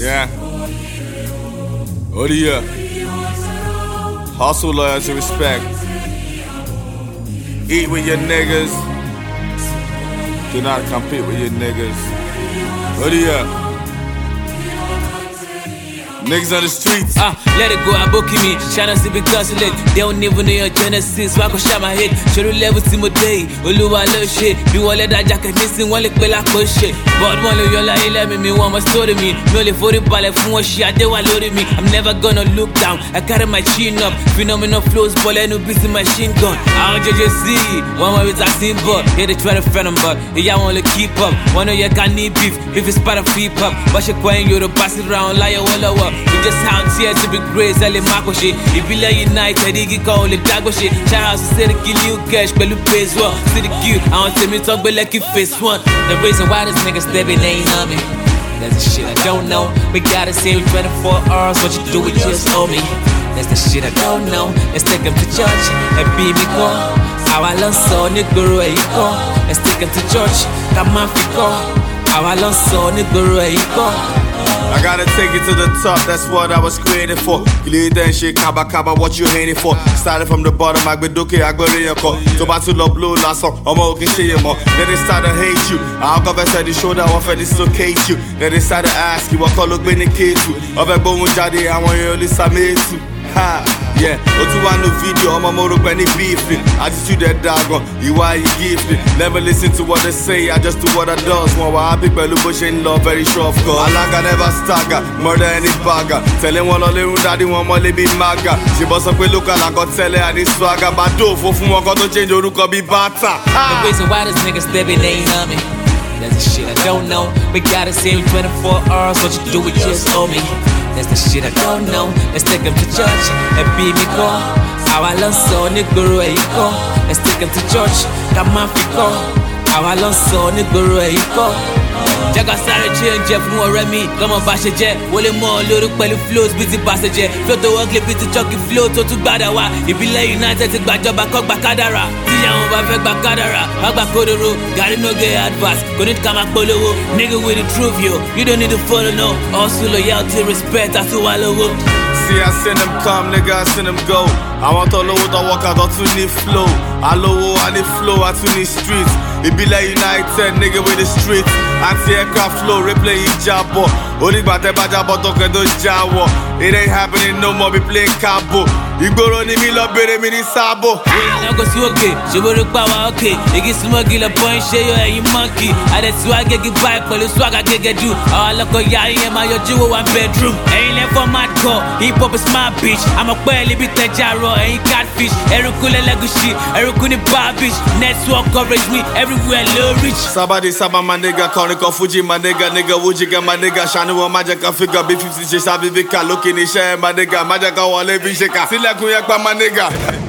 Yeah. Odia. Hustle, loyalty, respect. Eat with your niggas. Do not compete with your niggas. Odia. Niggas on the streets. Let it go, I book me. Shana see because it. They don't even know your genesis. Why I go shut my head? Show the level to my day. Oluwa love shit. You want let that jacket missing, one lick like shit. But one of your like let me want my story me. No le for the ballet from what shit. They want loaded me. I'm never gonna look down. I carry my chin up. Phenomenal flows, ball and no busy machine gun. I don't just see. One more with a simple. Yeah, they try to friend them, but yeah, I wanna keep up. One of you can need beef. If it's part of free pop. But you going you to pass it around like a wall up. We just out here to be great, selling Marco shit. If you like United, you call it Dago shit. Shout out to say the kill you cash, but you pay well. See the cute, I want to me talk, but like you face one. The reason why this nigga stepping ain't on me. That's the shit I don't know. We gotta save 24 hours, what you do with just owe me. That's the shit I don't know. Let's take him to church and be me go. Our long son, nigga, where you go. Let's take him to church, come on, go. Our long son, nigga, where you go. I gotta take it to the top, that's what I was created for. You leave that shit, kaba, what you hating for? Started from the bottom, I go duke, I go in your car. So back to the blue last song, I'm okay, see you more. Then they start to hate you. I'll go back to the shoulder, I want to dislocate you. Then they start to ask you, what call look when they kids you. I'll be going jadi, I want you to listen to. Ha, yeah. Otu want no video, I'm a motor when they beefing. I just do that dog on, you why you gifted. Never listen to what they say, I just do what I does. One why I pick my bush in love, very sure of course. I never stagger, murder any bagger. Tell him one only daddy, one more be maga. She bust up with look at I got tell her and this swagger. But do for one got to change your look or be better. The reason why this nigga stepping ain't on me. That's the shit I don't know. We gotta save 24 hours, what you do with just owe me. That's the shit I don't know. Let's take him to church and be me go. Our long son, nigga, where you go. Let's take him to church, come on, go. Our long son, nigga, where you go. Jaga sáré change fún ọ̀rẹ́ mi, lọ́mọ bá ṣe jẹ́. Wọlé mọ́ lórí pẹ̀lú flows bí ti pàṣẹ jẹ. Flow tó wọ́gilé bí ti chucky flow tó tún gbádà wá. Ìbílẹ̀ United ti gbàjọba kọ́ gba kádàrà. Tíyàwó bá fẹ́ gba kádàrà, wá gba kódóró. Gàrí no get advice, kò ní ká máa polówó. Nigga with the truth yo, you don't need to follow no. Hustle, loyalty, respect, àti wà lówó. See, I send them come, nigga, I send them go. I want all over the walk, I got to need flow. I low, I need flow, I too need streets. It be like United, nigga, with the streets. Anti-aircraft flow, replay jabo. Only bate bajabo, toke do jawo. It ain't happening no more, be playing cabo. Igboro ni mi lo bere mi ni sabo. Now go see okay, she will look power okay. You get smuggy la point, share you and you monkey. I let swag get vibe, but the swag I get you. All look at ya, my your jewel one bedroom. Ain't left for mad call, hip hop is my bitch. I'm a barely bit the jarro, ain't catfish. Erukule legushi, Erukuni bar bitch. Network coverage me everywhere low rich. Sabadi saba my nigga, Koniko Fuji my nigga, Wujiga my nigga, Shanu Majaka figure B50 Sabi Vika, looking in share my nigga, Majaka Wale Visheka. Kuya kwa manega.